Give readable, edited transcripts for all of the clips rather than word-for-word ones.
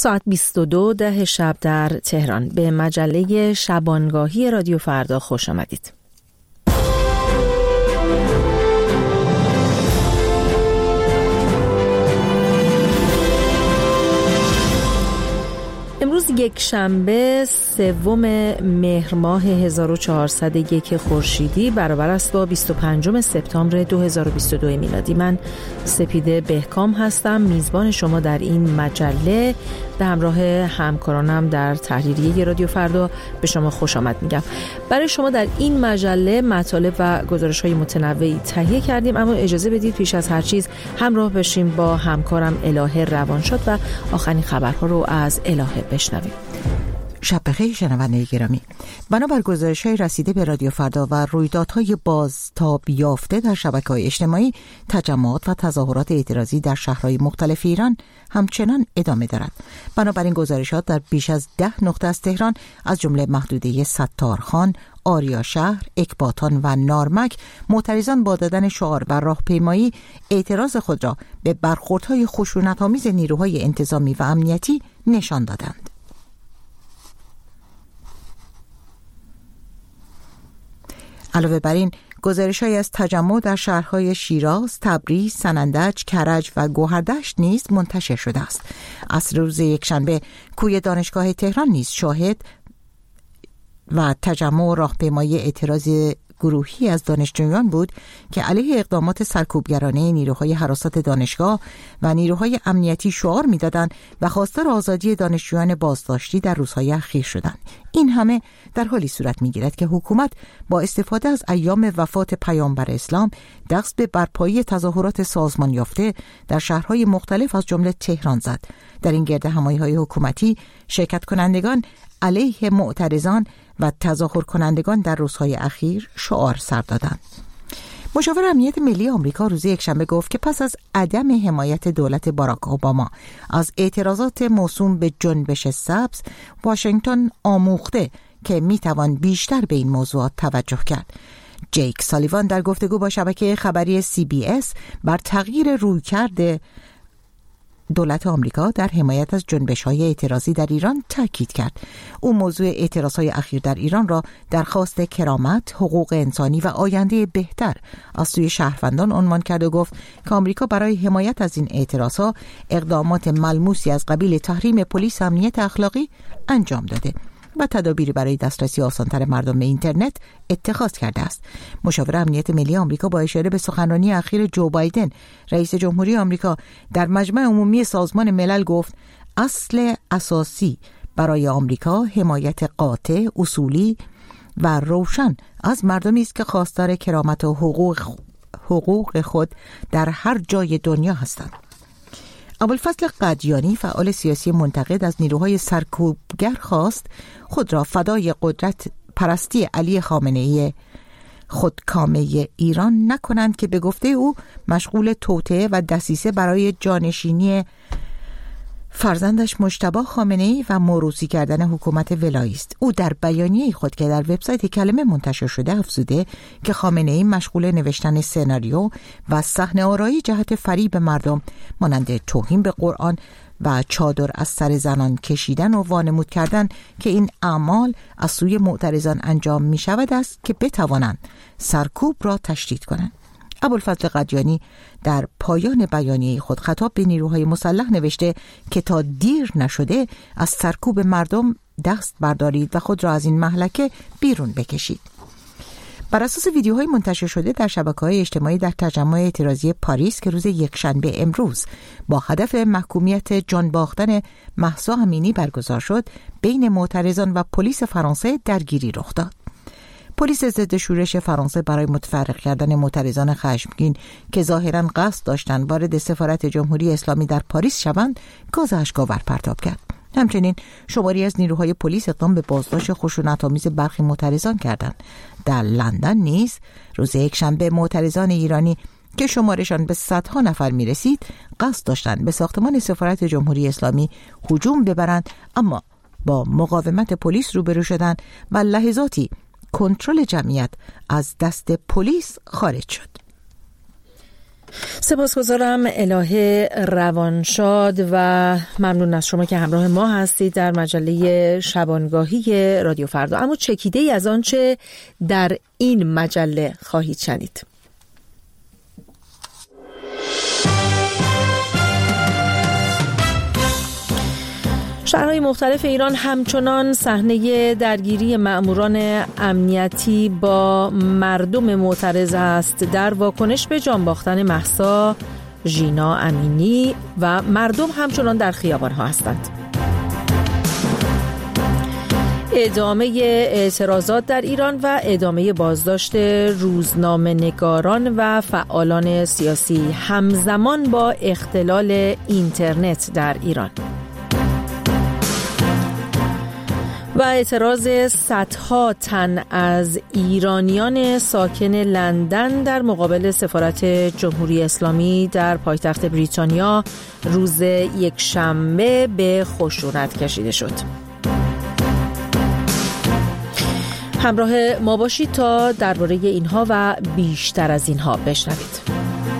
ساعت 22:10 شب در تهران. به مجله شبانگاهی رادیو فردا خوش آمدید. امروز یک شنبه 3 مهر ماه 1401 خورشیدی برابر است با 25 سپتامبر 2022 میلادی. من سپیده بهکام هستم، میزبان شما در این مجله. به همراه همکارانم در تحریریه رادیو فردا به شما خوش آمد میگم. برای شما در این مجله مطالب و گزارش‌های متنوعی تهیه کردیم، اما اجازه بدید پیش از هر چیز همراه بشیم با همکارم الهه روانشاد و آخرین خبرها رو از الهه بشنویم. شب بخیر شنونده گرامی. بنابر گزارش‌های رسیده به رادیو فردا و رویدادهای بازتاب یافته در شبکه‌های اجتماعی، تجمعات و تظاهرات اعتراضی در شهرهای مختلف ایران همچنان ادامه دارد. بنابراین گزارشات در بیش از 10 نقطه از تهران از جمله محدوده ستارخان، آریاشهر، اکباتان و نارمک معترضان با دادن شعار و راهپیمایی اعتراض خود را به برخوردهای خشونت‌آمیز نیروهای انتظامی و امنیتی نشان دادند. علاوه بر این، گزارش‌هایی از تجمع در شهرهای شیراز، تبریز، سنندج، کرج و گوهردشت نیز منتشر شده است. عصر روز یکشنبه کوی دانشگاه تهران نیز شاهد و تجمع و راهپیمایی اعتراض گروهی از دانشجویان بود که علیه اقدامات سرکوبگرانه نیروهای حراسات دانشگاه و نیروهای امنیتی شعار می‌دادند و خواستار آزادی دانشجویان بازداشتی در روزهای اخیر شدند. این همه در حالی صورت می‌گیرد که حکومت با استفاده از ایام وفات پیامبر اسلام دست به برپایی تظاهرات سازمان یافته در شهرهای مختلف از جمله تهران زد. در این گردهمایی‌های حکومتی شرکت کنندگان علیه معترضان و تظاهر کنندگان در روزهای اخیر شعار سر دادند. مشاور امنیت ملی آمریکا روز یکشنبه گفت که پس از عدم حمایت دولت باراک اوباما از اعتراضات موسوم به جنبش سبز، واشنگتن آموخته که میتوان بیشتر به این موضوعات توجه کرد. جیک سالیوان در گفتگو با شبکه خبری CBS بر تغییر رویکرد دولت آمریکا در حمایت از جنبش‌های اعتراضی در ایران تاکید کرد. او موضوع اعتراض‌های اخیر در ایران را درخواست کرامت، حقوق انسانی و آینده بهتر از سوی شهروندان عنوان کرد و گفت که آمریکا برای حمایت از این اعتراض‌ها اقدامات ملموسی از قبیل تحریم پلیس امنیت اخلاقی انجام داده و تدابیری برای دسترسی آسان‌تر مردم به اینترنت اتخاذ کرده است. مشاور امنیت ملی آمریکا با اشاره به سخنرانی اخیر جو بایدن رئیس جمهوری آمریکا در مجمع عمومی سازمان ملل گفت اصل اساسی برای آمریکا حمایت قاطع، اصولی و روشن از مردمی است که خواستار کرامت و حقوق خود در هر جای دنیا هستند. ابوالفضل قدیانی فعال سیاسی منتقد از نیروهای سرکوبگر خواست خود را فدای قدرت پرستی علی خامنه‌ای خودکامه ایران نکنند که به گفته او مشغول توطئه و دسیسه برای جانشینی فرزندش مجتبی خامنه‌ای و موروثی کردن حکومت ولایی است. او در بیانیه خود که در وبسایت کلمه منتشر شده افزوده که خامنه‌ای مشغول نوشتن سناریو و صحنه‌آرایی جهت فریب مردم مانند توهین به قرآن و چادر از سر زنان کشیدن و وانمود کردن که این اعمال از سوی معترضان انجام می شود است که بتوانند سرکوب را تشدید کنند. ابوالفضل قدیانی در پایان بیانیه خود خطاب به نیروهای مسلح نوشته که تا دیر نشده از سرکوب مردم دست بردارید و خود را از این مهلکه بیرون بکشید. بر اساس ویدیوهای منتشر شده در شبکه‌های اجتماعی در تجمع اعتراضی پاریس که روز یکشنبه امروز با هدف محکومیت جان باختن مهسا امینی برگزار شد، بین معترضان و پلیس فرانسه درگیری رخ داد. پلیس ضد شورش فرانسه برای متفرق کردن معترضان خشمگین که ظاهراً قصد داشتند وارد سفارت جمهوری اسلامی در پاریس شوند، گاز اشک‌آور پرتاب کرد. همچنین شماری از نیروهای پلیس اقدام به بازداشت خشونت‌آمیز برخی معترضان کردند. در لندن نیز روز یکشنبه معترضان ایرانی که شمارشان به صدها نفر می‌رسید، قصد داشتند به ساختمان سفارت جمهوری اسلامی هجوم ببرند، اما با مقاومت پلیس روبرو شدند و لحظاتی کنترل جمعیت از دست پلیس خارج شد. سپاسگزارم الهه روانشاد و ممنون از شما که همراه ما هستید در مجله شبانگاهی رادیو فردا. اما چکیده‌ای از آنچه در این مجله خواهید شنید. شهرهای مختلف ایران همچنان صحنه درگیری مأموران امنیتی با مردم معترض است. در واکنش به جان باختن مهسا ژینا امینی و مردم همچنان در خیابان‌ها هستند. ادامه اعتراضات در ایران و ادامه بازداشت روزنامه‌نگاران و فعالان سیاسی همزمان با اختلال اینترنت در ایران و اعتراض صدها تن از ایرانیان ساکن لندن در مقابل سفارت جمهوری اسلامی در پایتخت بریتانیا روز یکشنبه به خشونت کشیده شد. همراه ما باشید تا درباره اینها و بیشتر از اینها بشنوید.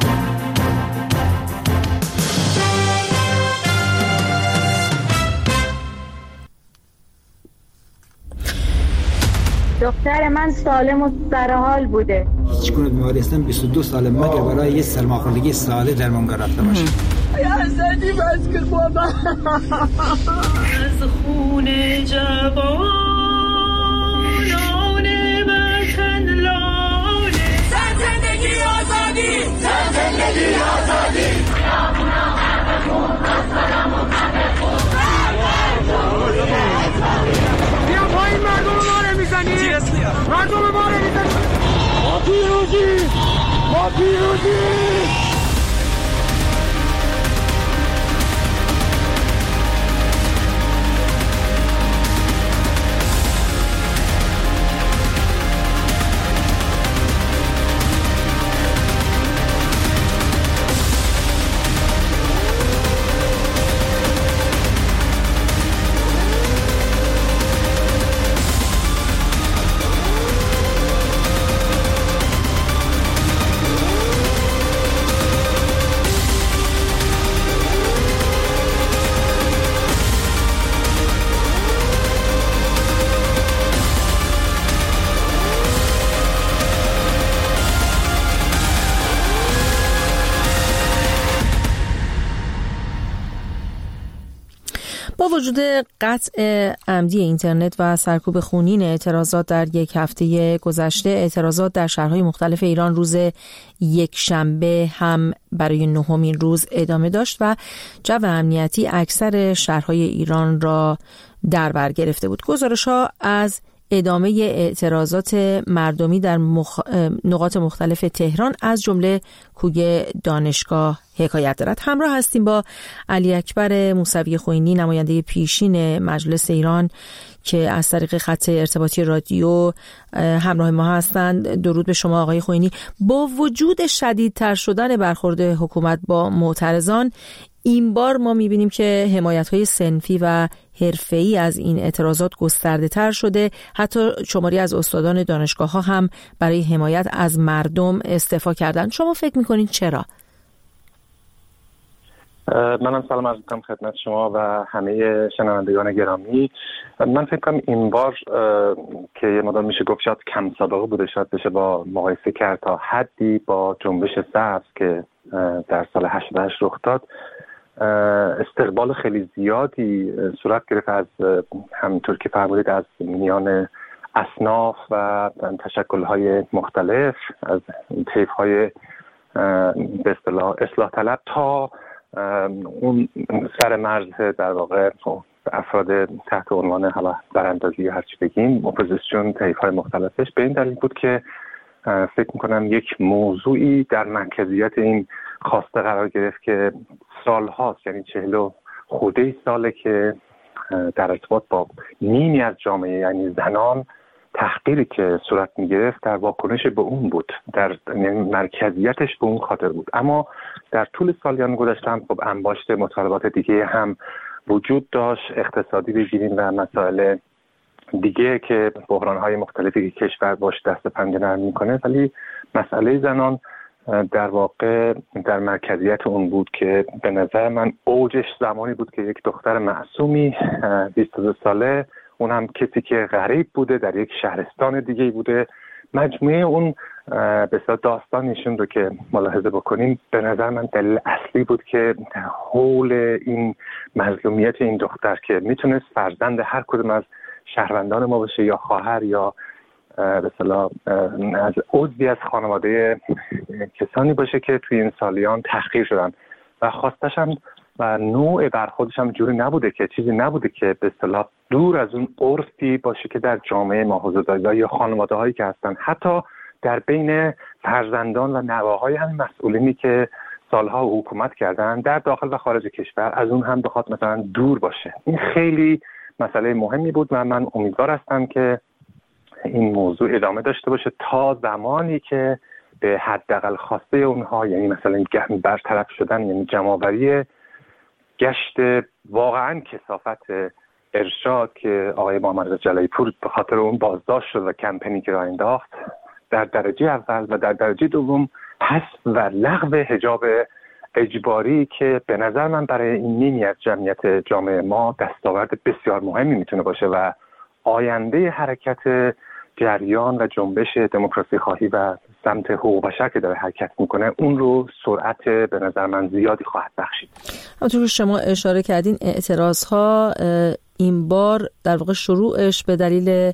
دختر من سالم و سرحال بوده. هیچگونه بیماری هستم 22 سال مگر برای یه سرماخوردگی ساله درمانگاه رفته باشه. یا زدی بس که بابا از خون جوانان وطن لاله. زندگی آزادی، زندگی آزادی. بیا پایین مردم ما رو میزنی، مردم ما رو میزنی. ما پیروزی، ما پیروزی. با وجود قطع عمدی اینترنت و سرکوب خونین اعتراضات در یک هفته گذشته، اعتراضات در شهرهای مختلف ایران روز یکشنبه هم برای نهمین روز ادامه داشت و جو امنیتی اکثر شهرهای ایران را در بر گرفته بود. گزارش‌ها از ادامه اعتراضات مردمی در نقاط مختلف تهران از جمله کوی دانشگاه حکایت دارد. همراه هستیم با علی اکبر موسوی خوئینی، نماینده پیشین مجلس ایران که از طریق خط ارتباطی رادیو همراه ما هستند. درود به شما آقای خوئینی. با وجود شدیدتر شدن برخورد حکومت با معترضان، این بار ما می‌بینیم که حمایت‌های صنفی و حرفه‌ای از این اعتراضات گسترده‌تر شده. حتی شماری از استادان دانشگاه‌ها هم برای حمایت از مردم استعفا کردند. شما فکر می‌کنید چرا؟ منم سلام عرض می‌کنم خدمت شما و همه شنوندگان گرامی. من فکر کنم این بار که یه مقدار میشه گفت شاید کم سابقه بوده، شاید بشه با مقایسه کرد تا حدی با جنبش سبز که در سال 88 رخ داد، استقبال خیلی زیادی صورت گرفت از همونطور که فرمودید از میان اصناف و تشکل‌های مختلف، از طیف‌های به اصطلاح اصلاح طلب تا اون سر مرز در واقع افراد تحت عنوان حالا براندازی یا هرچی بگیم اپوزیسیون، طیف‌های مختلفش. به این دلیل بود که فکر میکنم یک موضوعی در مرکزیت این خواسته قرار گرفت که سال هاست، یعنی 40 خورده ساله که در ارتباط با نیمی از جامعه یعنی زنان تحقیری که صورت می گرفت در واکنش به اون بود، در مرکزیتش به اون خاطر بود. اما در طول سالیان گذشته هم خب انباشت مطالبات دیگه هم وجود داشت، اقتصادی بگیریم و مسائل دیگه که بحران‌های مختلفی که کشور باش دست پنجه نرم می‌کنه، ولی مسئله زنان در واقع در مرکزیت اون بود که به نظر من اوجش زمانی بود که یک دختر معصومی 22 ساله، اون هم کسی که غریب بوده در یک شهرستان دیگه بوده، مجموعه اون به اصطلاح داستانشون رو که ملاحظه بکنیم به نظر من دلیل اصلی بود که حول این مظلومیت این دختر که میتونست فرزند هر کدوم از شهروندان ما باشه یا خواهر یا به اصطلاح از عضوی از خانواده کسانی باشه که توی این سالیان تحقیر شدن و خواستش هم و نوع برخوردش هم جوری نبوده که چیزی نبوده که به اصطلاح دور از اون عرفی باشه که در جامعه ما حضور داره یا خانواده هایی که هستن، حتی در بین فرزندان و نواهای همین مسئولینی که سالها حکومت کردن در داخل و خارج کشور از اون هم بخواد مثلا دور باشه. این خیلی مسئله مهمی بود و من امیدوار هستم که این موضوع ادامه داشته باشه تا زمانی که به حداقل خواسته اونها، یعنی مثلا برطرف شدن، یعنی جمع‌آوری گشت واقعا کثافت ارشاد که آقای محمد رضا جلایی پور به خاطر اون بازداشت شد و کمپینی که راه انداخت در درجه اول و در درجه دوم حذف و لغو حجاب اجباری که به نظر من برای این نیمی از جمعیت جامعه ما دستاورد بسیار مهمی میتونه باشه و آینده حرکت جریان و جنبش دموکراسی خواهی و سمت حقوق بشر که داره حرکت میکنه اون رو سرعت به نظر من زیادی خواهد بخشید. همونطور که شما اشاره کردین اعتراض ها این بار در واقع شروعش به دلیل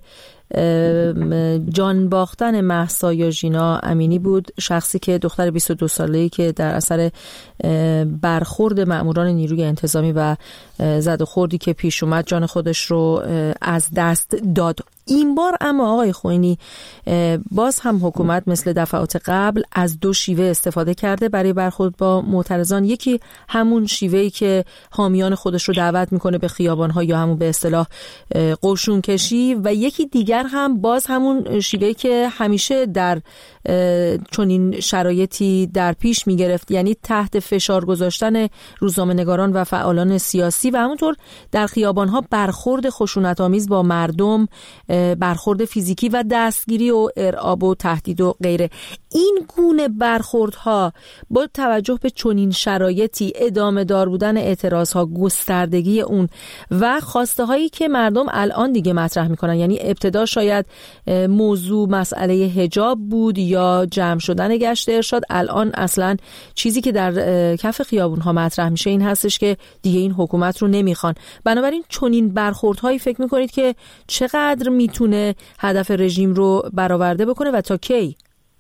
جان باختن مهسا یا ژینا امینی بود، شخصی که دختر 22 ساله‌ای که در اثر برخورد مأموران نیروی انتظامی و زد و خوردی که پیش اومد جان خودش رو از دست داد. این بار اما آقای خوئینی باز هم حکومت مثل دفعات قبل از دو شیوه استفاده کرده برای برخورد با معترضان. یکی همون شیوهی که حامیان خودش رو دعوت میکنه به خیابان‌ها یا همون به اصطلاح قشون کشی، و یکی دیگر هم باز همون شیوهی که همیشه در چنین شرایطی در پیش میگرفت، یعنی تحت فشار گذاشتن روزنامه‌نگاران و فعالان سیاسی و همونطور در خیابان‌ها برخورد خشونت‌آمیز با مردم، برخورد فیزیکی و دستگیری و ارعاب و تهدید و غیره. این گونه برخوردها با توجه به چنین شرایطی، ادامه دار بودن اعتراضها، گستردگی اون و خواسته هایی که مردم الان دیگه مطرح میکنن، یعنی ابتدا شاید موضوع مسئله حجاب بود یا جمع شدن گشت ارشاد، الان اصلا چیزی که در کف خیابون ها مطرح میشه این هستش که دیگه این حکومت رو نمیخوان. بنابراین چنین برخوردهایی فکر میکنید که چقدر میتونه هدف رژیم رو برآورده بکنه و تا کی؟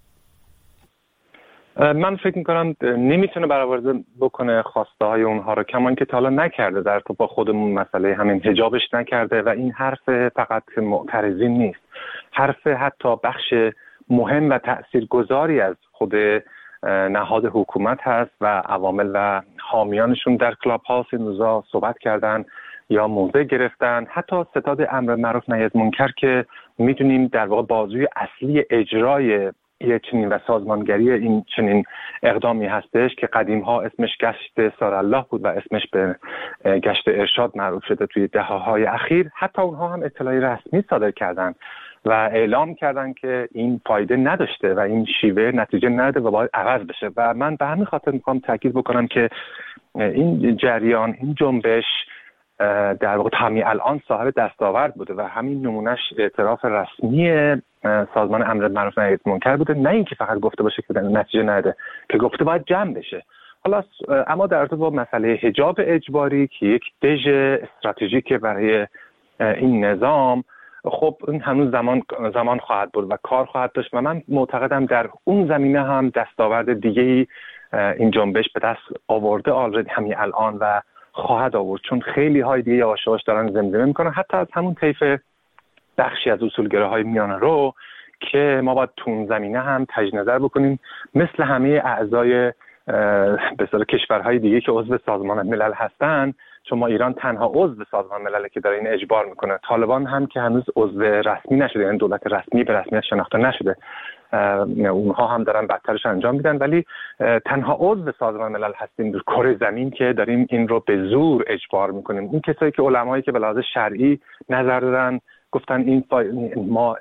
من فکر میکنم نمیتونه برآورده بکنه خواسته های اونها رو، کما اینکه تا حالا نکرده. در تو با خودمون مسئله همین حجابش نکرده و این حرف فقط معترضین نیست، حرف حتی بخش مهم و تاثیرگذاری از خود نهاد حکومت هست و عوامل و حامیانشون در کلاب هاوس این روزا صحبت کردن یا موضع گرفتن. حتی ستاد امر معروف نهی از منکر که میدونیم در واقع بازوی اصلی اجرای یه چنین و سازمانگری این چنین اقدامی هستش که قدیم ها اسمش گشت سارالله بود و اسمش به گشت ارشاد معروف شده توی دهه‌های اخیر. حتی اونها هم اطلاعی رسمی صادر کردن و اعلام کردن که این فایده نداشته و این شیوه نتیجه نداده و باید عوض بشه. و من به همین خاطر میخوام تاکید بکنم که این جریان، این جنبش در واقع تا الان صاحب دستاورد بوده و همین نمونهش اعتراف رسمی سازمان امر معروف نهی از منکر بوده، نه اینکه فقط گفته باشه که نتیجه نده، که گفته باید جمع بشه. حالا اما در ارتباط با مسئله حجاب اجباری که یک دژ استراتژیک برای این نظام، خب این هنوز زمان خواهد بود و کار خواهد داشت و من معتقدم در اون زمینه هم دستاورد دیگه‌ای این جنبش به دست آورده آلردی همین الان و خواهد آورد، چون خیلی های دیگه یواش دارن زمزمه میکنن، حتی از همون طیف بخشی از اصولگراهای میانه رو که ما باید تو اون زمینه هم تجدید نظر بکنیم مثل همه اعضای به اصطلاح کشورهای دیگه که عضو سازمان ملل هستن، چون ما ایران تنها عضو سازمان ملل که داره این اجبار میکنه. طالبان هم که هنوز عضو رسمی نشده، یعنی دولت رسمی به رسمیت شناخته نشده، اونها هم دارن بدترش انجام میدن، ولی تنها عضو سازمان ملل هستیم در کره زمین که داریم این رو به زور اجبار میکنیم. این کسایی که علمایی که به لحاظ شرعی نظر دارن گفتن این ما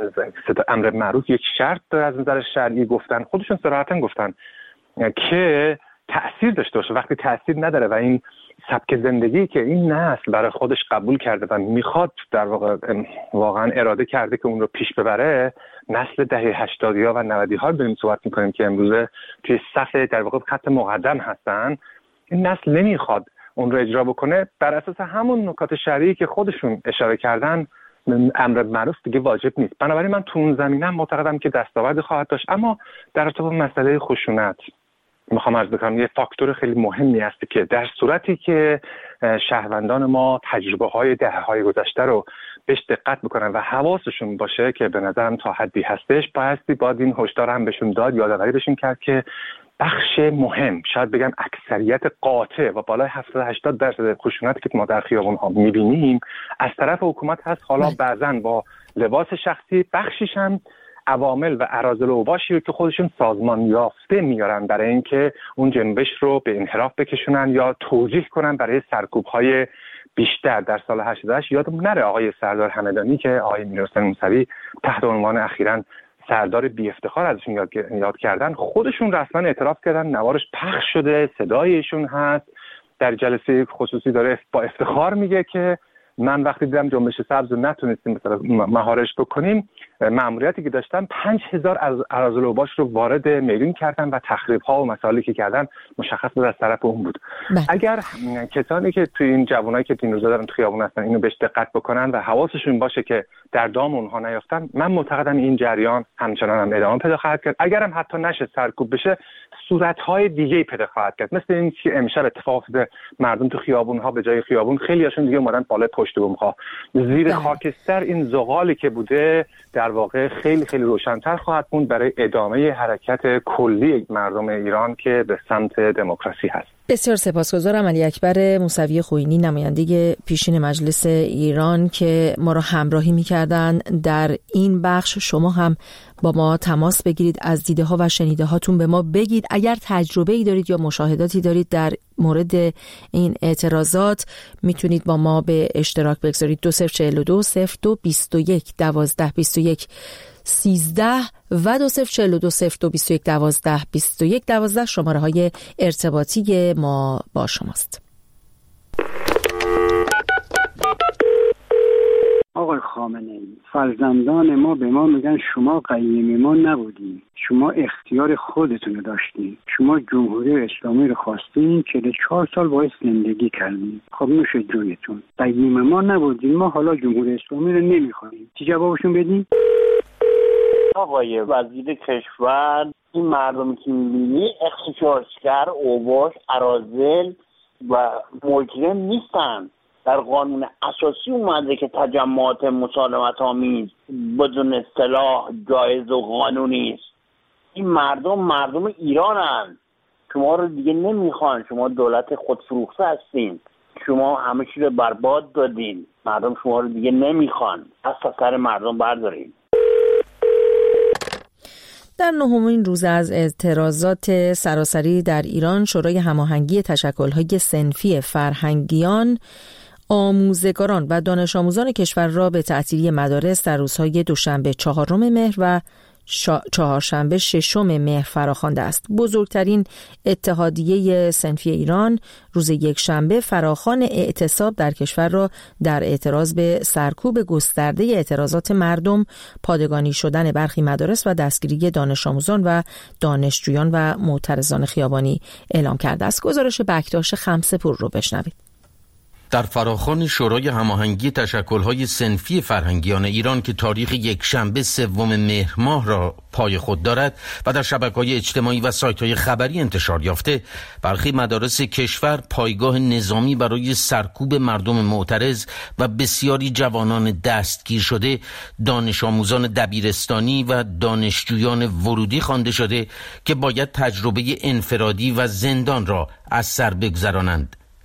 امر معروف یک شرط داره از نظر شرعی، گفتن خودشون صراحتاً گفتن که تأثیر داشته باشه. وقتی تأثیر نداره و این سبک زندگی که این نسل برای خودش قبول کرده و میخواد در واقع واقعا اراده کرده که اون رو پیش ببره، نسل دهه 80 و 90 ها داریم صحبت میکنیم که امروزه توی صف در واقع خط مقدم هستن، این نسل نمیخواد اون رو اجرا بکنه. بر اساس همون نکات شرعی که خودشون اشاره کردن امر معروف دیگه واجب نیست. بنابراین من تو اون زمینه معتقدم که دستاورد خواهد داشت. اما در ارتباط با مسئله خشونت میخوام عرض بکنم یه فاکتور خیلی مهمی هست که در صورتی که شهروندان ما تجربه های دهه‌های گذشته رو بهش دقت بکنن و حواسشون باشه که به نظرم تا حدی هستش، باید این هشدار هم بهشون داد، یادآوری بهشون کرد که بخش مهم، شاید بگم اکثریت قاطع و بالای 70-80% خشونتی که ما در خیابون‌ها می‌بینیم از طرف حکومت هست. حالا بعضاً با لباس شخصی، بخشیش هم عوامل و اراذل اوباشی رو که خودشون سازمان یافته میارن برای اینکه اون جنبش رو به انحراف بکشونن یا توجیه کنن برای سرکوب‌های بیشتر. در سال 88 یادمون نره آقای سردار همدانی که آقای میرحسین موسوی تحت عنوان اخیراً سردار بی افتخار ازشون یاد کردن، خودشون رسما اعتراف کردن، نوارش پخش شده، صدایشون هست، در جلسه خصوصی داره با افتخار میگه که من وقتی دیدم جنبش سبز رو نتونستیم مثلا مهارش بکنیم، مأموریتی که داشتم 5000 اراذل اوباش رو وارد میدون کردن و تخریب‌ها و مسائلی که کردن مشخص بود از طرف اون بود. اگر کسانی که توی این جوانایی که این روزا دارن تو خیابون هستن اینو بهش دقت بکنن و حواسشون باشه که در دام اونها نیافتن، من معتقدم این جریان همچنان هم ادامه پیدا خواهد کرد. اگرم حتی نشه سرکوب بشه، صورت‌های دیگه‌ای پیدا خواهد کرد، مثل این که امشب اتفاق افتاده. مردم تو خیابون‌ها به جای خیابون خیلیاشون دیگه اومدن بالای پشت بوم‌ها، زیر خاکستر. این زغالی که بوده در واقع خیلی خیلی روشن‌تر خواهد بود برای ادامه حرکت کلی مردم ایران که به سمت دموکراسی هست. بسیار سپاسگزارم علی اکبر موسوی خوئینی، نماینده پیشین مجلس ایران که ما را همراهی می‌کردن در این بخش. شما هم با ما تماس بگیرید، از دیده ها و شنیده هاتون به ما بگید. اگر تجربه‌ای دارید یا مشاهداتی دارید در مورد این اعتراضات، میتونید با ما به اشتراک بگذارید. 2042 02 21 12 21 13 و 2042 02 21 12 21 12 شماره های ارتباطی ما با شماست. آقای خامنه‌ای، فرزندان ما به ما میگن شما قیم ما نبودین، شما اختیار خودتون رو داشتین، شما جمهوری اسلامی رو خواستین، 44 سال باید زندگی کردین. خب نوش جونتون، قیم ما نبودین، ما حالا جمهوری اسلامی رو نمیخوایم. چی جوابشون بدین؟ آقای وزیر کشور، این مردم که میبینی اختشاشگر، اوباش، اراذل و مجرم نیستن. در قانون اساسی اومده که تجمعات مسالمت آمیز بدون سلاح جایز و قانونی است. این مردم ایرانن، شما رو دیگه نمیخوان، شما دولت خودفروخته هستین، شما همه چی رو برباد دادین، مردم شما رو دیگه نمیخوان، از سر مردم بردارین. در نهمین روز از اعتراضات سراسری در ایران، شورای هماهنگی تشکل‌های صنفی فرهنگیان آموزگاران و دانش آموزان کشور را به تعطیلی مدارس در روزهای دوشنبه 4 مهر و چهارشنبه 6 مهر فراخوانده است. بزرگترین اتحادیه صنفی ایران روز یکشنبه فراخوان اعتصاب در کشور را در اعتراض به سرکوب گسترده اعتراضات مردم، پادگانی شدن برخی مدارس و دستگیری دانش آموزان و دانشجویان و معترضان خیابانی اعلام کرده است. گزارش بکتاش خمسه‌پور رو بشنوید. در فراخوان شورای هماهنگی تشکل‌های صنفی فرهنگیان ایران که تاریخ یکشنبه 3 مهر ماه را پای خود دارد و در شبکه‌های اجتماعی و سایت‌های خبری انتشار یافته، برخی مدارس کشور پایگاه نظامی برای سرکوب مردم معترض و بسیاری جوانان دستگیر شده، دانش آموزان دبیرستانی و دانشجویان ورودی خوانده شده که باید تجربه انفرادی و زندان را از سر بگذرانند.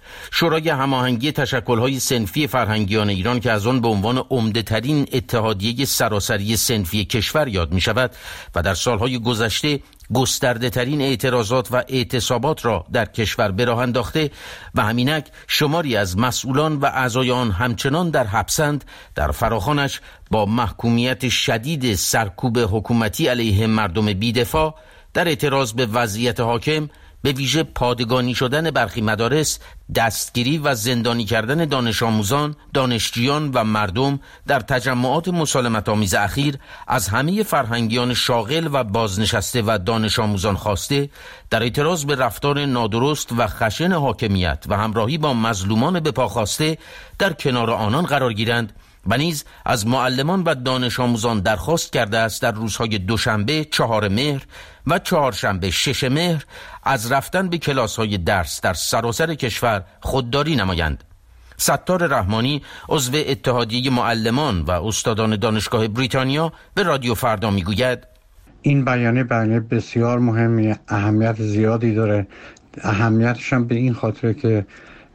شورای هماهنگی تشکل‌های صنفی فرهنگیان ایران که از آن به عنوان عمده‌ترین اتحادیه سراسری صنفی کشور یاد می‌شود و در سالهای گذشته گسترده‌ترین اعتراضات و اعتصابات را در کشور به راه انداخته و همینک شماری از مسئولان و اعضای آن همچنان در حبسند، در فراخوانش با محکومیت شدید سرکوب حکومتی علیه مردم بی‌دفاع در اعتراض به وضعیت حاکم، به ویژه پادگانی شدن برخی مدارس، دستگیری و زندانی کردن دانش آموزان، دانشجویان و مردم در تجمعات مسالمت‌آمیز اخیر از همه فرهنگیان شاغل و بازنشسته و دانش آموزان خواسته در اعتراض به رفتار نادرست و خشن حاکمیت و همراهی با مظلومان به پا خواسته در کنار آنان قرار گیرند و نیز از معلمان و دانش آموزان درخواست کرده است در روزهای دوشنبه 4 مهر و چهارشنبه 6 مهر از رفتن به کلاس‌های درس در سراسر کشور خودداری نمایند. ستار رحمانی عضو اتحادیه معلمان و استادان دانشگاه بریتانیا به رادیو فردا میگوید این بیانیه بسیار مهمی، اهمیت زیادی داره. اهمیتش هم به این خاطره که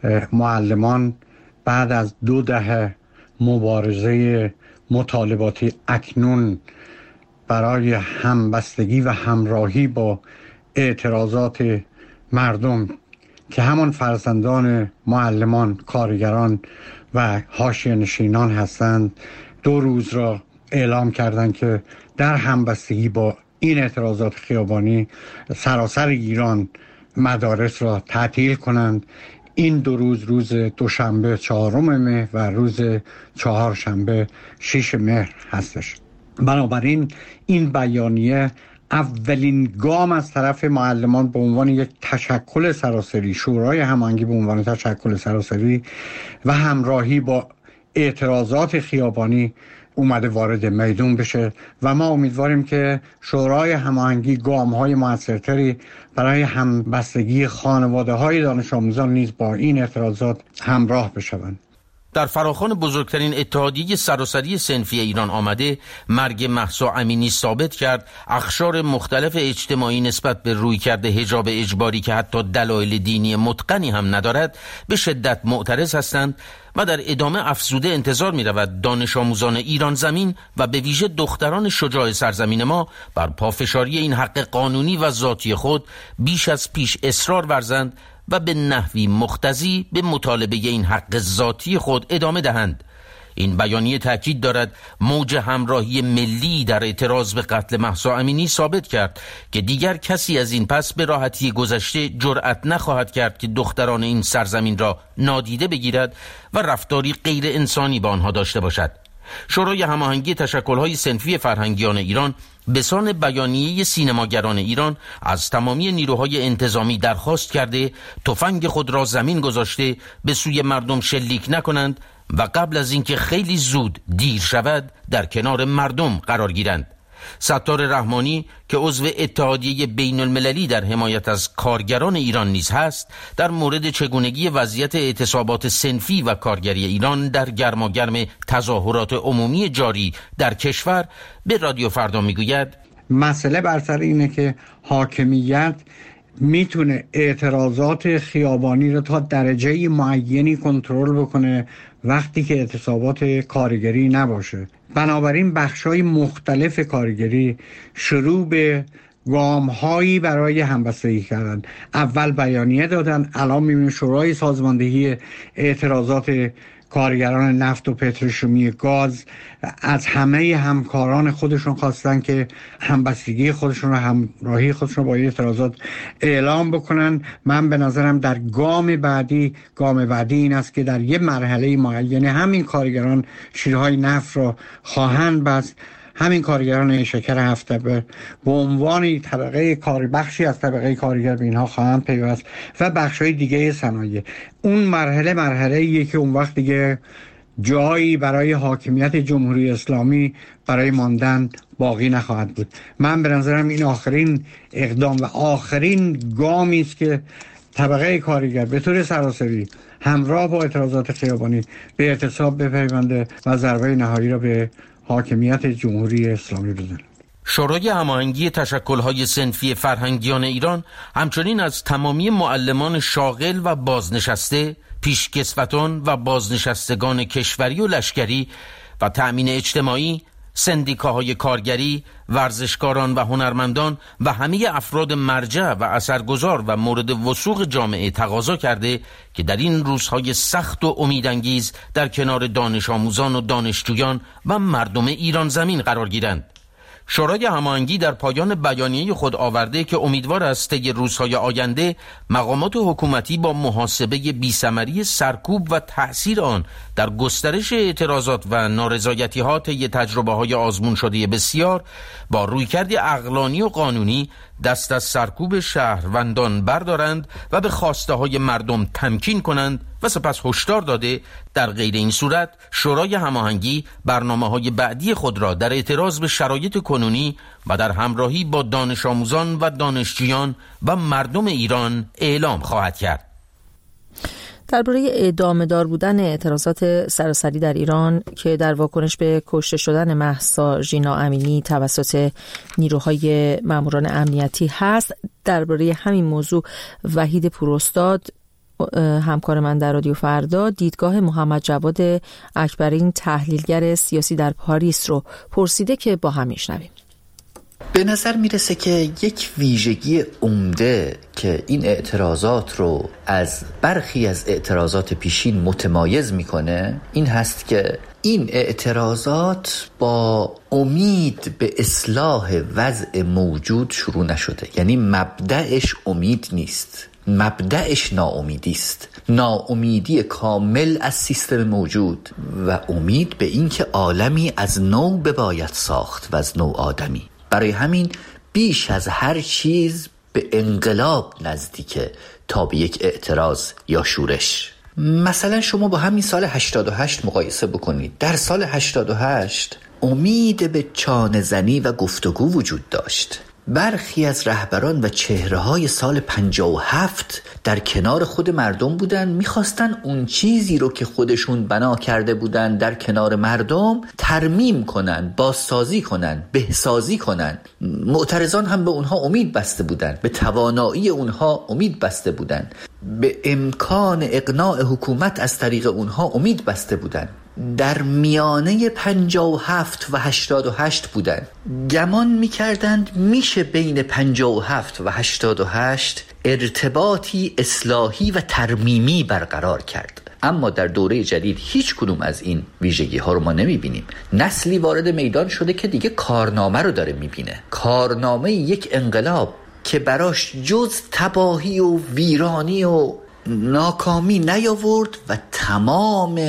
معلمان بعد از 2 دهه مبارزه مطالباتی اکنون برای همبستگی و همراهی با اعتراضات مردم که همان فرزندان معلمان، کارگران و حاشیه نشینان هستند 2 روز را اعلام کردند که در همبستگی با این اعتراضات خیابانی سراسر ایران مدارس را تعطیل کنند. این 2 روز، روز دوشنبه 4 مهر و روز چهارشنبه 6 مهر هستش. بنابراین این بیانیه اولین گام از طرف معلمان به عنوان یک تشکل سراسری، شورای هماهنگی به عنوان تشکل سراسری و همراهی با اعتراضات خیابانی اومده وارد میدون بشه و ما امیدواریم که شورای هماهنگی گام‌های موثرتری برای همبستگی خانواده‌های دانش آموزان نیز با این اعتراضات همراه بشوند. در فراخوان بزرگترین اتحادیه سراسری صنفی ایران آمده، مرگ مهسا امینی ثابت کرد اقشار مختلف اجتماعی نسبت به رویکرد حجاب اجباری که حتی دلایل دینی متقنی هم ندارد به شدت معترض هستند و در ادامه افزوده انتظار می رود دانش آموزان ایران زمین و به ویژه دختران شجاع سرزمین ما بر پافشاری این حق قانونی و ذاتی خود بیش از پیش اصرار ورزند و به نحوی مقتضی به مطالبه این حق ذاتی خود ادامه دهند. این بیانیه تاکید دارد موج همراهی ملی در اعتراض به قتل مهسا امینی ثابت کرد که دیگر کسی از این پس به راحتی گذشته جرأت نخواهد کرد که دختران این سرزمین را نادیده بگیرد و رفتاری غیر انسانی با آنها داشته باشد. شورای هماهنگی تشکل‌های صنفی فرهنگیان ایران به سان بیانیه سینماگران ایران از تمامی نیروهای انتظامی درخواست کرده تفنگ خود را زمین گذاشته به سوی مردم شلیک نکنند و قبل از اینکه خیلی زود دیر شود در کنار مردم قرار گیرند. ستار رحمانی که عضو اتحادیه بین المللی در حمایت از کارگران ایران نیز هست، در مورد چگونگی وضعیت اعتصابات صنفی و کارگری ایران در گرماگرم تظاهرات عمومی جاری در کشور به رادیو فردا میگوید مسئله بر سر اینه که حاکمیت میتونه اعتراضات خیابانی رو تا درجه معینی کنترل بکنه وقتی که اعتصابات کارگری نباشه. بنابراین بخش‌های مختلف کارگری شروع به گام‌هایی برای همبستگی کردن. اول بیانیه دادن، الان می‌بینیم شورای سازماندهی اعتراضات کارگران نفت و پتروشیمی گاز از همه همکاران خودشون خواستن که همبستگی خودشون و همراهی خودشون با اعتراضات اعلام بکنن. من به نظرم در گام بعدی این است که در یه مرحله معین همین کارگران شیرهای نفت را خواهند بست. همین کارگران شکر هفته به عنوان طبقه بخشی از طبقه کارگر به اینها خواهند پیوست و بخش‌های دیگه صنایع. اون مرحله‌ایه که اون وقت دیگه جایی برای حاکمیت جمهوری اسلامی برای ماندن باقی نخواهد بود. من به نظرم این آخرین اقدام و آخرین گامی است که طبقه کارگر به طور سراسری همراه با اعتراضات خیابانی به اعتصاب بپیونده و ضربه نهایی را به حاکمیت جمهوری اسلامی بزنه. شورای هماهنگی تشکل‌های صنفی فرهنگیان ایران همچنین از تمامی معلمان شاغل و بازنشسته، پیشکسوتان و بازنشستگان کشوری و لشکری و تأمین اجتماعی، سندیکاهای کارگری، ورزشکاران و هنرمندان و همه افراد مرجع و اثرگذار و مورد وثوق جامعه تقاضا کرده که در این روزهای سخت و امیدانگیز در کنار دانش آموزان و دانشجویان و مردم ایران زمین قرار گیرند. شورای هماهنگی در پایان بیانیه خود آورده که امیدوار است طی روزهای آینده مقامات حکومتی با محاسبه بی‌ثمری سرکوب و تأثیر آن در گسترش اعتراضات و نارضایتی‌ها طی تجربه‌های آزمون شده بسیار با رویکردی عقلانی و قانونی دست از سرکوب شهروندان بردارند و به خواسته‌های مردم تمکین کنند و سپس هشدار داده در غیر این صورت شورای هماهنگی برنامه‌های بعدی خود را در اعتراض به شرایط کنونی و در همراهی با دانش آموزان و دانشجویان و مردم ایران اعلام خواهد کرد. درباره ادامه دار بودن اعتراضات سراسری در ایران که در واکنش به کشته شدن مهسا ژینا امینی توسط نیروهای ماموران امنیتی هست، درباره همین موضوع وحید پوراستاد همکار من در رادیو فردا دیدگاه محمد جواد اکبرین تحلیلگر سیاسی در پاریس رو پرسیده که با هم میشنویم. به نظر میرسه که یک ویژگی عمده که این اعتراضات رو از برخی از اعتراضات پیشین متمایز میکنه این هست که این اعتراضات با امید به اصلاح وضع موجود شروع نشده. یعنی مبدأش امید نیست، مبدأش ناامیدی است، ناامیدی کامل از سیستم موجود و امید به این که عالمی از نو بباید ساخت و از نو آدمی. برای همین بیش از هر چیز به انقلاب نزدیکه تا به یک اعتراض یا شورش. مثلا شما با همین سال 88 مقایسه بکنید. در سال 88 امید به چانه زنی و گفتگو وجود داشت. برخی از رهبران و چهره‌های سال 57 در کنار خود مردم بودن، می‌خواستن اون چیزی رو که خودشون بنا کرده بودن در کنار مردم ترمیم کنن، بازسازی کنن، بهسازی کنن. معترضان هم به اونها امید بسته بودن، به توانایی اونها امید بسته بودن، به امکان اقناع حکومت از طریق اونها امید بسته بودن. در میانه 57 و 88 بودن. گمان می‌کردند میشه بین 57 و 88 ارتباطی اصلاحی و ترمیمی برقرار کرد. اما در دوره جدید هیچ کدوم از این ویژگی ها رو ما نمیبینیم. نسلی وارد میدان شده که دیگه کارنامه رو داره میبینه، کارنامه یک انقلاب که براش جز تباهی و ویرانی و ناکامی نیاورد و تمام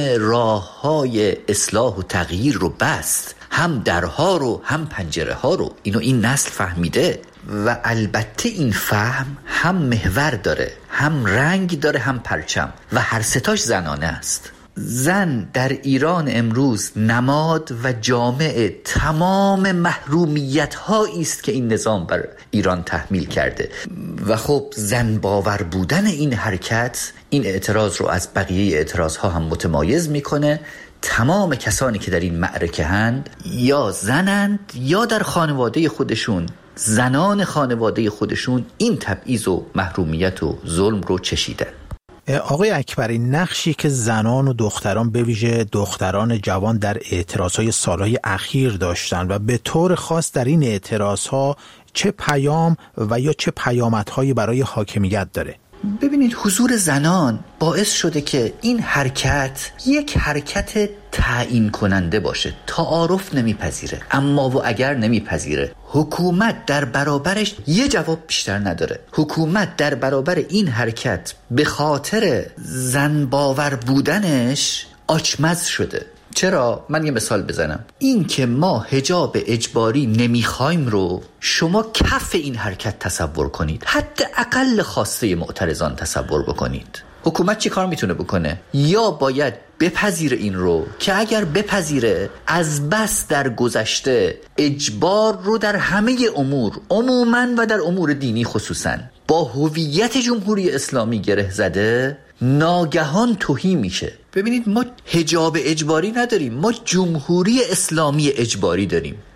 راه‌های اصلاح و تغییر رو بست، هم درها رو هم پنجره ها رو. اینو این نسل فهمیده و البته این فهم هم محور داره، هم رنگ داره، هم پرچم و هر ستاش زنانه است. زن در ایران امروز نماد و جامع تمام محرومیت هایی است که این نظام بر ایران تحمیل کرده و خب زن باور بودن این حرکت این اعتراض رو از بقیه اعتراض ها هم متمایز میکنه. تمام کسانی که در این معرکه هند یا زنند یا در خانواده خودشون، زنان خانواده خودشون این تبعیض و محرومیت و ظلم رو چشیدن. آقای اکبری، نقشی که زنان و دختران به ویژه دختران جوان در اعتراضهای سالهای اخیر داشتن و به طور خاص در این اعتراضها چه پیام و یا چه پیامدهایی برای حاکمیت داره؟ ببینید، حضور زنان باعث شده که این حرکت یک حرکت تعیین کننده باشه. تعارف نمیپذیره، اما و اگر نمیپذیره. حکومت در برابرش یه جواب بیشتر نداره. حکومت در برابر این حرکت به خاطر زن باور بودنش آچمز شده. چرا؟ من یه مثال بزنم. این که ما حجاب اجباری نمیخوایم رو شما کف این حرکت تصور کنید، حتی اقل خواسته معترضان تصور بکنید. حکومت چی کار میتونه بکنه؟ یا باید بپذیره این رو که اگر بپذیره از بس در گذشته اجبار رو در همه امور عموماً و در امور دینی خصوصاً با هویت جمهوری اسلامی گره زده، ناگهان توهی میشه. ببینید، ما حجاب اجباری نداریم، ما جمهوری اسلامی اجباری داریم.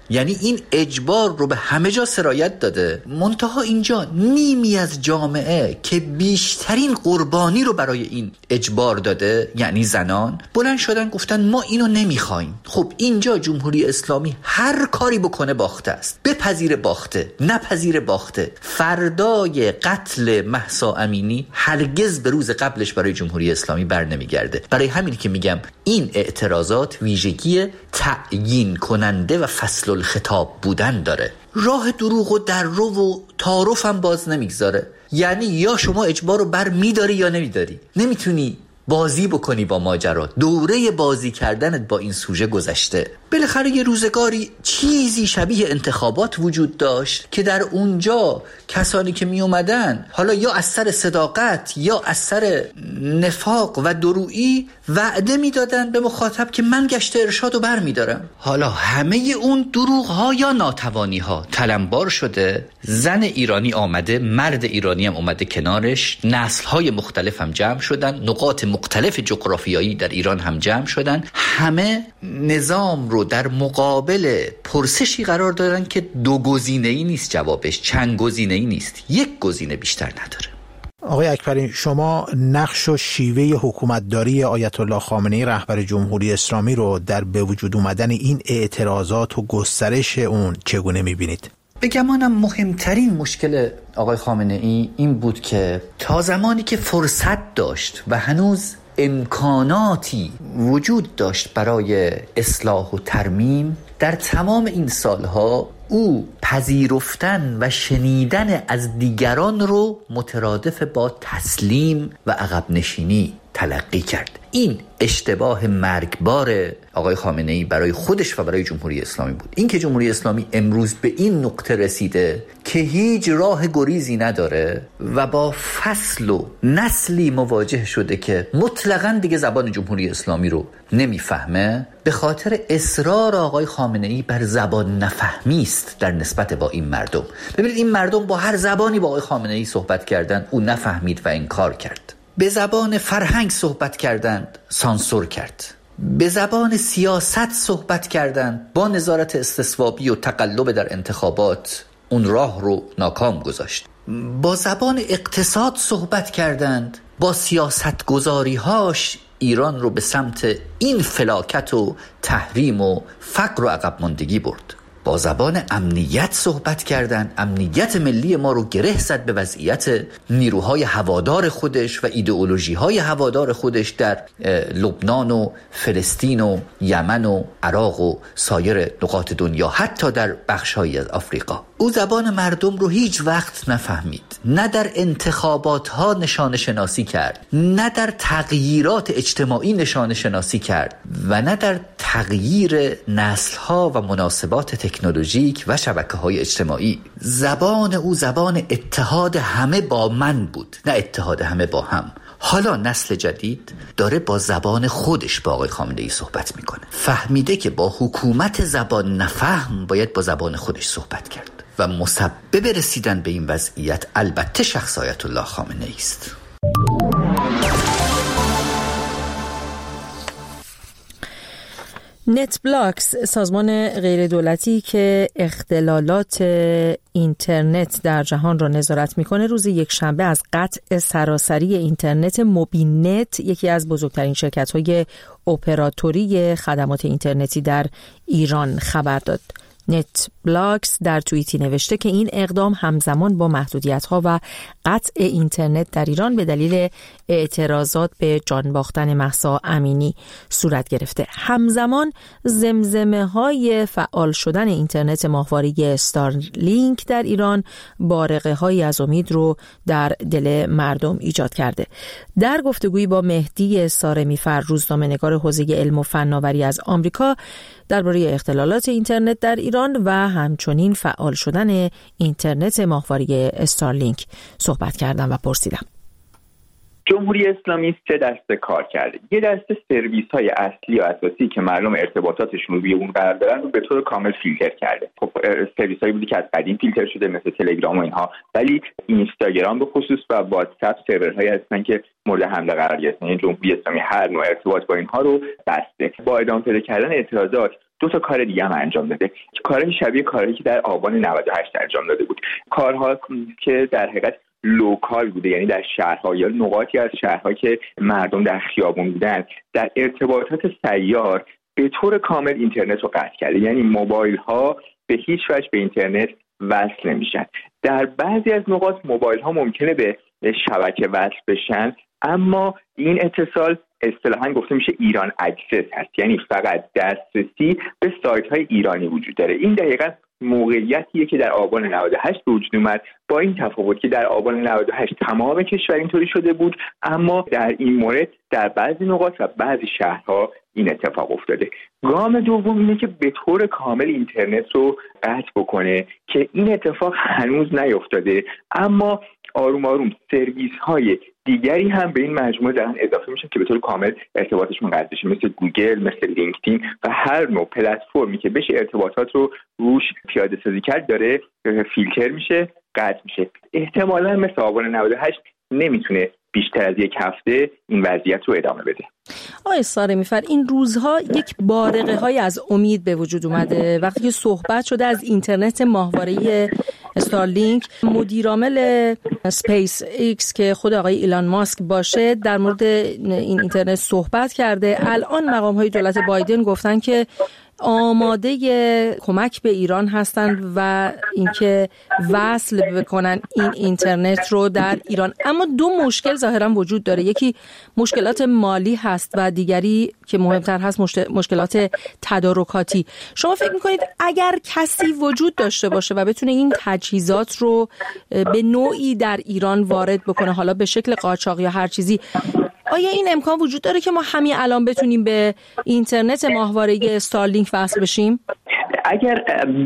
یعنی این اجبار رو به همه جا سرایت داده. منتها اینجا نیمی از جامعه که بیشترین قربانی رو برای این اجبار داده، یعنی زنان، بلند شدن گفتن ما اینو نمیخوایم. خب اینجا جمهوری اسلامی هر کاری بکنه باخته است. بپذیر باخته، نپذیر باخته. فردای قتل مهسا امینی هرگز به روز قبلش برای جمهوری اسلامی بر نمیگرده. برای همین که میگم این اعتراضات ویژگی تعیین کننده و فصل الخطاب بودن داره. راه دروغ و در رو و تعارف هم باز نمیگذاره. یعنی یا شما اجبار رو بر میداری یا نمیداری. نمیتونی بازی بکنی با ماجرا. دوره بازی کردنت با این سوژه گذشته. بالاخره یه روزگاری چیزی شبیه انتخابات وجود داشت که در اونجا کسانی که می اومدن حالا یا از سر صداقت یا از سر نفاق و درویی وعده می دادن به مخاطب که من گشت ارشاد رو بر می دارم. حالا همه اون دروغ ها یا ناتوانی ها تلمبار شده. زن ایرانی آمده، مرد ایرانی هم اومده کنارش، نسل های مختلف هم جمع شدن، نقاط مختلف جغرافیایی در ایران هم جمع شدن. همه نظام رو در مقابل پرسشی قرار دادن که دو گزینه‌ای نیست جوابش، چند گزینه‌ای نیست، یک گزینه بیشتر نداره. آقای اکبری، شما نقش و شیوه حکومتداری آیت الله خامنه‌ای رهبر جمهوری اسلامی رو در به وجود اومدن این اعتراضات و گسترش اون چگونه می‌بینید؟ به گمانم مهمترین مشکل آقای خامنه‌ای این بود که تا زمانی که فرصت داشت و هنوز امکاناتی وجود داشت برای اصلاح و ترمیم، در تمام این سالها او پذیرفتن و شنیدن از دیگران رو مترادف با تسلیم و عقب نشینی تلقی کرد. این اشتباه مرگبار آقای خامنه‌ای برای خودش و برای جمهوری اسلامی بود. این که جمهوری اسلامی امروز به این نقطه رسیده که هیچ راه گریزی نداره و با فصل و نسلی مواجه شده که مطلقاً دیگه زبان جمهوری اسلامی رو نمیفهمه، به خاطر اصرار آقای خامنه‌ای بر زبان نفهمی است در نسبت با این مردم. ببینید این مردم با هر زبانی با آقای خامنه‌ای صحبت کردن، او نفهمید و انکار کرد. به زبان فرهنگ صحبت کردند، سانسور کرد. به زبان سیاست صحبت کردند، با نظارت استصوابی و تقلب در انتخابات اون راه رو ناکام گذاشت. با زبان اقتصاد صحبت کردند، با سیاست گذاری‌هاش ایران رو به سمت این فلاکت و تحریم و فقر و عقب ماندگی برد. با زبان امنیت صحبت کردن، امنیت ملی ما رو گره زد به وضعیت نیروهای هوادار خودش و ایدئولوژی‌های هوادار خودش در لبنان و فلسطین و یمن و عراق و سایر نقاط دنیا، حتی در بخش‌هایی از آفریقا. او زبان مردم رو هیچ وقت نفهمید، نه در انتخابات ها نشانه شناسی کرد، نه در تغییرات اجتماعی نشانه شناسی کرد و نه در تغییر نسل ها و مناسبات تکنولوژیک و شبکه های اجتماعی. زبان او زبان اتحاد همه با من بود، نه اتحاد همه با هم. حالا نسل جدید داره با زبان خودش با آقای خامنه‌ای صحبت میکنه. فهمیده که با حکومت زبان نفهم باید با زبان خودش صحبت کرد و مسبب رسیدن به این وضعیت البته شخص آیت الله خامنه‌ای است. نت بلاکس، سازمان غیردولتی که اختلالات اینترنت در جهان را نظارت میکنه، روز یکشنبه از قطع سراسری اینترنت موبینت، یکی از بزرگترین شرکت‌های اپراتوری خدمات اینترنتی در ایران، خبر داد. نت بلاکس در توییتی نوشته که این اقدام همزمان با محدودیت‌ها و قطع اینترنت در ایران به دلیل اعتراضات به جان باختن مهسا امینی صورت گرفته. همزمان زمزمه‌های فعال شدن اینترنت ماهواره استارلینک در ایران بارقه‌هایی از امید رو در دل مردم ایجاد کرده. در گفتگویی با مهدی سارمی‌فر، روزنامه‌نگار حوزه علم و فناوری از آمریکا، درباره اختلالات اینترنت در ایران و همچنین فعال شدن اینترنت ماهواره استارلینک صحبت کردم و پرسیدم. جمهوری اسلامی 3 دسته کار کرده. یه دسته سرویس‌های اصلی و اساسی که مردم ارتباطاتشون رو روی اون قرار دارن رو به طور کامل فیلتر کرده. خب سرویس‌هایی بودی که از قدیم فیلتر شده مثل تلگرام و اینها، ولی اینستاگرام به خصوص و واتساپ سرورهایی هستن که مورد حمله قرار گرفتن. یعنی جمهوری اسلامی هر نوع ارتباط با اینها رو بسته. با ادامه پیدا کردن اعتراضات 2 تا کار دیگه هم انجام داده. کارهای شبیه کارهایی که در آبان 98 انجام داده بود. کارها که در حقیقت لوکال بوده، یعنی در شهرها یا نقاطی از شهرها که مردم در خیابون بودن، در ارتباطات سیار به طور کامل اینترنت رو قطع کرده. یعنی موبایل ها به هیچ وجه به اینترنت وصل نمیشن. در بعضی از نقاط موبایل ها ممکنه به شبکه وصل بشن، اما این اتصال اصطلاحاً گفته میشه ایران اکسس هست، یعنی فقط دسترسی به سایت های ایرانی وجود داره. این دقیقاً موقعیتیه که در آبان 98 به وجود اومد، با این تفاوت که در آبان 98 تمام کشور اینطوری شده بود، اما در این مورد در بعضی نقاط و بعضی شهرها این اتفاق افتاده. گام دوم اینه که به طور کامل اینترنت رو قطع بکنه که این اتفاق هنوز نیفتاده، اما آروم آروم سرویس های دیگری هم به این مجموعه دارن اضافه میشن که به طور کامل ارتباطشون قطع بشه، مثل گوگل، مثل لینکدین و هر نوع پلتفرمی که بشه ارتباطات رو روش پیاده سازی کرد داره فیلتر میشه، قطع میشه. احتمالاً مثل آبان 98 نمیتونه بیشتر از 1 هفته این وضعیت رو ادامه بده. آقای صارمی‌فر، این روزها یک بارقه های از امید به وجود اومده وقتی که صحبت شده از اینترنت ماهواره‌ای استارلینک. مدیرعامل اسپیس ایکس که خود آقای ایلان ماسک باشه در مورد این اینترنت صحبت کرده. الان مقام‌های دولت بایدن گفتن که آماده کمک به ایران هستند و اینکه وصل بکنن این اینترنت رو در ایران. اما 2 مشکل ظاهرا وجود داره، یکی مشکلات مالی هست و دیگری که مهمتر هست مشکلات تدارکاتی. شما فکر میکنید اگر کسی وجود داشته باشه و بتونه این تجهیزات رو به نوعی در ایران وارد بکنه، حالا به شکل قاچاق یا هر چیزی، آیا این امکان وجود داره که ما همین الان بتونیم به اینترنت ماهواره‌ای استارلینک وصل بشیم؟ اگر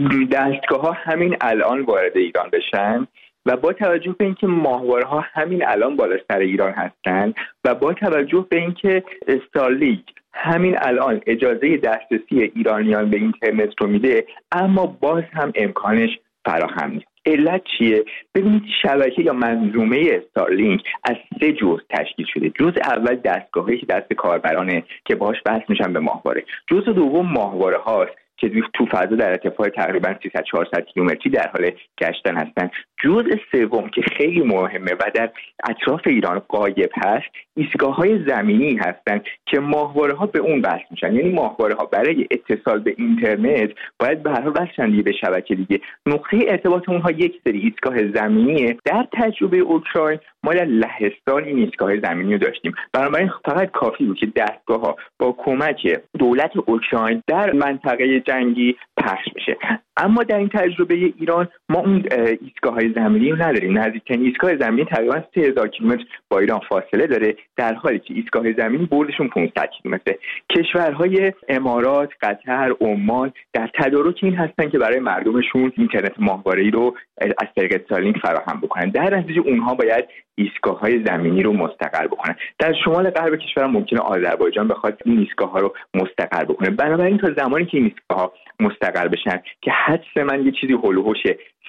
دستگاه ها همین الان وارد ایران بشن و با توجه به اینکه ماهواره‌ها همین الان بالا سر ایران هستن و با توجه به اینکه استارلینک همین الان اجازه دسترسی ایرانیان به اینترنت رو میده، اما باز هم امکانش فراهم نیست. علت چیه؟ ببینید شبکه یا منظومه استارلینک از 3 جزء تشکیل شده. جزء اول دستگاهی که دست کاربرانه که باهاش وصل میشن به ماهواره. جزء دوم ماهواره هاست که تو فضا در ارتفاع تقریبا 300-400 کیلومتری در حال گشتن هستن. جزء سوم که خیلی مهمه و در اطراف ایران غایب هست، ایستگاه‌های زمینی هستن که ماهواره‌ها به اون وصل میشن. یعنی ماهواره‌ها برای اتصال به اینترنت باید به هر حال وصل به شبکه دیگه. نقطه ارتباط اونها یک سری ایستگاه زمینیه. در تجربه اوکراین ما در لهستان این ایستگاه زمینی رو داشتیم. بنابراین فقط کافی بود که دستگاه‌ها با کمک دولت اوکراین در منطقه جنگی پخش بشه. اما در این تجربه ایران ما اون ایستگاه‌های زمینی رو نداریم. نزدیکترین ایستگاه زمینی تقریبا 3000 کیلومتر با ایران فاصله داره، در حالی که ایستگاه زمینی بردشون 500 کیلومتر. کشورهای امارات، قطر، عمان در تدارک این هستن که برای مردمشون اینترنت ماهواره‌ای رو از طریق استارلینک فراهم بکنن. در نتیجه اونها باید ایستگاه‌های زمینی رو مستقر بکنن. در شمال غرب کشور ممکنه آذربایجان بخواد این ایستگاه‌ها رو مستقر بکنه. بنابراین تا زمانی که این ایستگاه‌ها مستقر بشن که حدس من یه چیزی هول و هوش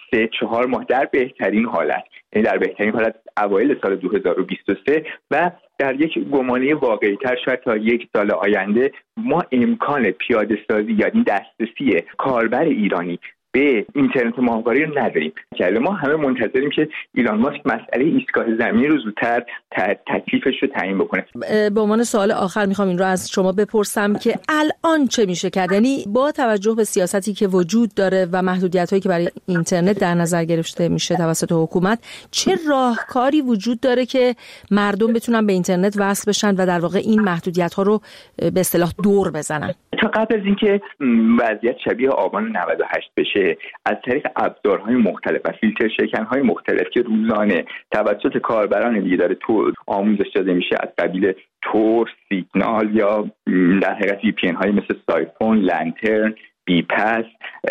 3-4 ماه در بهترین حالت، یعنی در بهترین حالت اوایل سال 2023 و در یک گمانه واقعی‌تر شاید تا 1 سال آینده ما امکان پیاده سازی یعنی دسترسی کاربر ایرانی به اینترنت ماهواره‌ای رو نداریم. که ما همه منتظریم که ایلان ماسک مسئله ایستگاه زمینی رو زودتر تکلیفش رو تعیین بکنه. به عنوان سوال آخر میخوام این رو از شما بپرسم که الان چه میشه کرد؟ یعنی با توجه به سیاستی که وجود داره و محدودیت‌هایی که برای اینترنت در نظر گرفته میشه توسط حکومت، چه راهکاری وجود داره که مردم بتونن به اینترنت وصل بشن و در واقع این محدودیت‌ها رو به اصطلاح دور بزنن؟ تا قبل از اینکه وضعیت شبیه آبان 98 بشه، از طریق ابزارهای مختلف و فیلتر شکن‌های مختلف که روزانه توسط کاربران دیگه داره تو آموزش داده میشه، از قبیل تور، سیگنال یا در حقیقت VPN هایی مثل سایفون، لنترن، بیپس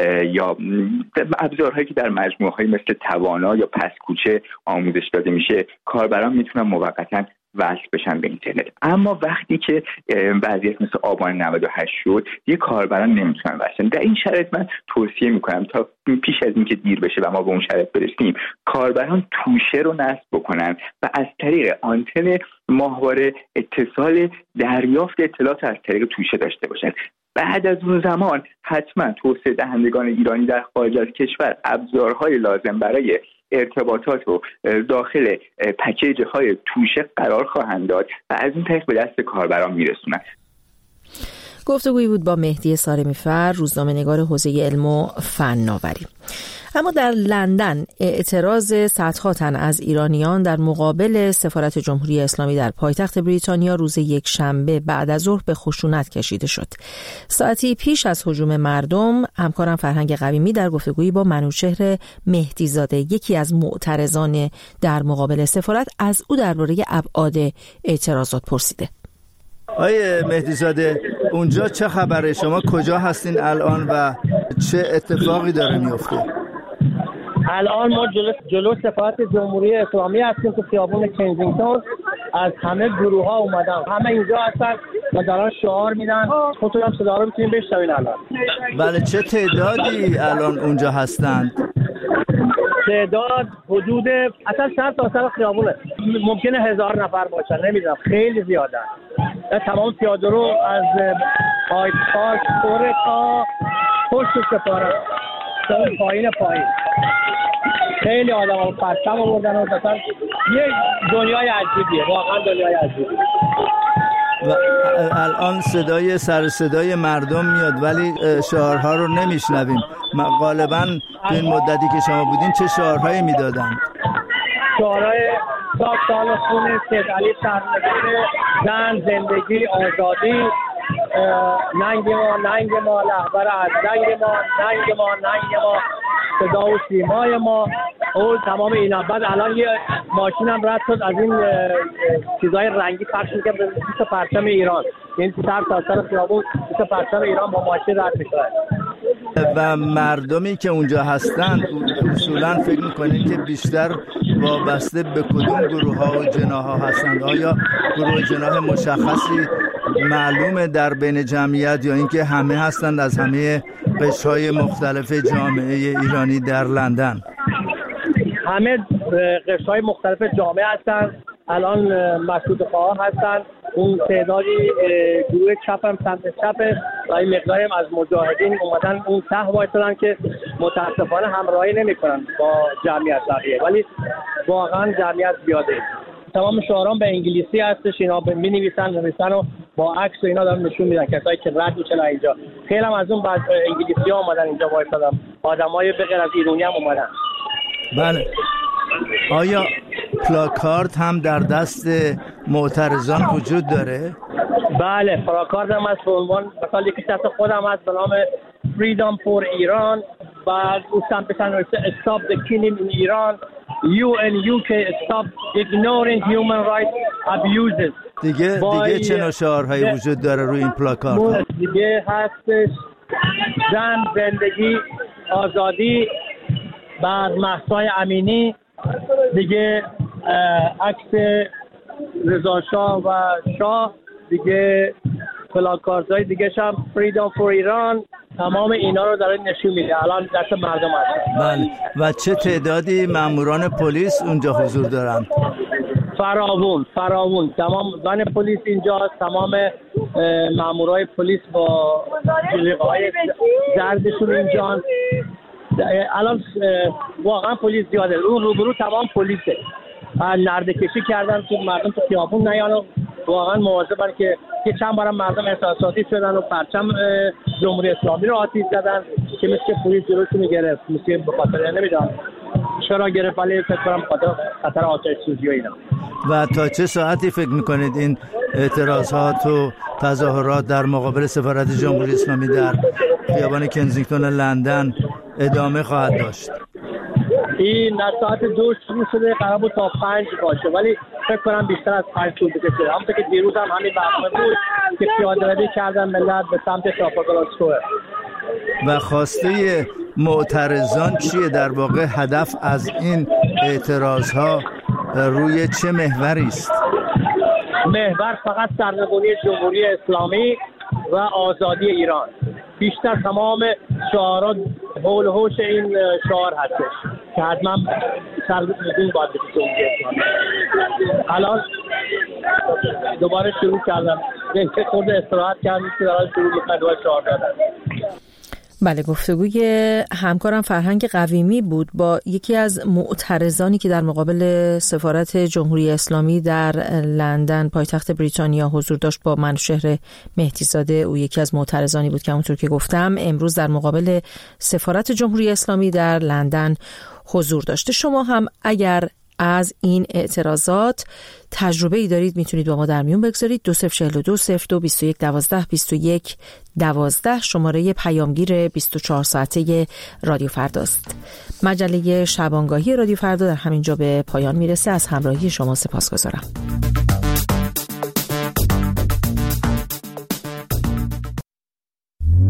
یا ابزارهایی که در مجموعه‌های مثل توانا یا پس کوچه آموزش داده میشه، کاربران میتونن موقتاً وصل بشن به اینترنت. اما وقتی که وضعیت مثل آبان 98 شد، یه کاربران نمیتونن وصل. در این شرایط من توصیه میکنم تا پیش از اینکه دیر بشه و ما به اون شرایط برسیم، کاربران توشه رو نصب بکنن و از طریق آنتن ماهواره اتصال دریافت اطلاعات از طریق توشه داشته باشن. بعد از اون زمان حتما توسعه دهندگان ایرانی در خارج از کشور ابزارهای لازم برای ارتباطات رو داخل پکیج های توشه قرار خواهند داد و از این طریق به دست کاربران میرسونن. گفتگویی بود با مهدی سارمی‌فر، روزنامه‌نگار حوزه علم و فناوری. اما در لندن اعتراض صدها تن از ایرانیان در مقابل سفارت جمهوری اسلامی در پایتخت بریتانیا روز یکشنبه بعد از ظهر به خشونت کشیده شد. ساعتی پیش از هجوم مردم، همکارم فرهنگ قویمی در گفتگویی با منوچهر مهدیزاده، یکی از معترضان در مقابل سفارت، از او درباره ابعاد اعتراضات پرسیده. آقای مهدیزاده، اونجا چه خبره؟ شما کجا هستین الان و چه اتفاقی داره میفته؟ الان ما جلو سفارت جمهوری اسلامی هستیم تو خیابون کنزینگتون. از همه گروه ها اومدن، همه اینجا هستن و دارن شعار میدن. خودتون هم صدا رو میتونین بشنوین الان. بله، چه تعدادی الان اونجا هستند؟ تعداد حدود اصلا سر تا سر خیابونه ممکنه 1000 نفر باشن، نمیدونم، خیلی زیادن. تمام پیاده رو از هاید پارک فور تا پشت سفارت تا پایین خیلی آدم ها پرچم آوردن و مثلا یه دنیای عجیبیه، واقعا دنیای عجیبیه. و الان صدای سر صدای مردم میاد ولی شعارها رو نمیشنویم. غالبا تو این مدتی که شما بودین چه شعارهایی میدادن؟ شعارهای سال خون سید علی سرنگون، زن، زندگی، آزادی، ننگ ما لهبر از ننگ ما صدا و سیمای ما، او تمام اینا. بعد الان یه ماشین هم رد شد از این چیزای رنگی پخش می‌کنه به مثل پرچم ایران، این سر تا سر خیابون مثل پرچم ایران با ماشین رد میشه. و مردمی که اونجا هستن اصولا فکر میکنین که بیشتر وابسته به کدوم گروه ها و جناح ها هستند؟ آیا گروه جناح مشخصی معلومه در بین جمعیت یا اینکه همه هستند از همه قشرهای مختلف جامعه ایرانی در لندن؟ همه قشرهای مختلف جامعه هستند. الان مشروطه‌خواه هستند، اون تعدادی گروه چپ هم سمت چپه و این مقداری هم از مجاهدین اومدن اون ته وایسادن که متاسفانه همراهی نمی‌کنن با جمعیت بقیه، ولی واقعا جمعیت زیاده. تمام شعاران به انگلیسی هستش، اینا می‌نویسن و با عکس و اینا دارن نشون میدن کسایی که رد میشن اینجا. خیلی هم از اون بعض انگلیسی‌ها اومدن اینجا وایسادن، آدمای به غیر از ایرانی هم اومدن. بله. آیا پلاکارد هم در دست معترضان وجود داره؟ بله، پلاکارد هم هست به عنوان مثلا یکی دست خودم هست به نام Freedom for Iran. بعد اون سمتش نوشته Stop the killing in Iran. You and UK stop ignoring human rights abuses. دیگه چه نوع شعارهایی وجود داره روی این پلاکارد؟ دیگه هستش زن، زندگی، آزادی. بعد مهسا امینی، دیگه عکس رضا شاه و شاه، دیگه پلاکاردهای دیگه هم Freedom for Iran. تمام اینا رو داره نشون میده، الان دست مردم هست. بله. و چه تعدادی ماموران پلیس اونجا حضور دارن؟ فراوون تمام زن پلیس اینجا هست، تمام مامورای پلیس با جلیقه‌های زردشون اینجا هست. الان واقعا پلیس زیاده، اون روبرو تمام پلیسه. نرده کشی کردن تو مردم تو خیابون نیان و واقعا مواظبن که چند بارم مردم احساساتی شدن و پرچم جمهوری اسلامی رو آتیش زدن که مثل پلیس جلوشون گرفت، مثل به خاطر نمیدونم چرا گرفت، ولی فکر کنم خاطر آتش سوزی و اینا. و تا چه ساعتی فکر میکنید این اعتراضات و تظاهرات در مقابل سفارت جمهوری اسلامی در خیابان کنزینگتون لندن ادامه خواهد داشت؟ این از ساعت 2 شروع شده، قرار بود تا 5 باشه ولی فکر کنم بیشتر از 5 طول بکشه. همونطور که دیروز هم همین برنامه بود که پیاده‌روی کردن ملت به سمت ترافالگار اسکوئر. و خواسته معترضان چیه؟ در واقع هدف از این اعتراضها روی چه محوری است؟ محور فقط سرنگونی جمهوری اسلامی و آزادی ایران. بیشتر تمام شعارات حول و حوش این شعار هستش که حتما سرنگون باید بشه جمهوری اسلامی. الان دوباره شروع کردم، یک خورده استراحت کردم که دارم شروع میکنم دوباره شعار دادم. بله، گفتگوی همکارم فرهنگ قویمی بود با یکی از معترضانی که در مقابل سفارت جمهوری اسلامی در لندن پایتخت بریتانیا حضور داشت با منوشهر مهدیزاده. او یکی از معترضانی بود که همونطور که گفتم امروز در مقابل سفارت جمهوری اسلامی در لندن حضور داشته. شما هم اگر از این اعتراضات تجربه‌ای دارید میتونید با ما در میون بگذارید. 2042 02 21 12 21 12 شماره پیامگیر 24 ساعته رادیو فرداست. مجله شبانگاهی رادیو فردا در همینجا به پایان میرسه. از همراهی شما سپاسگزارم.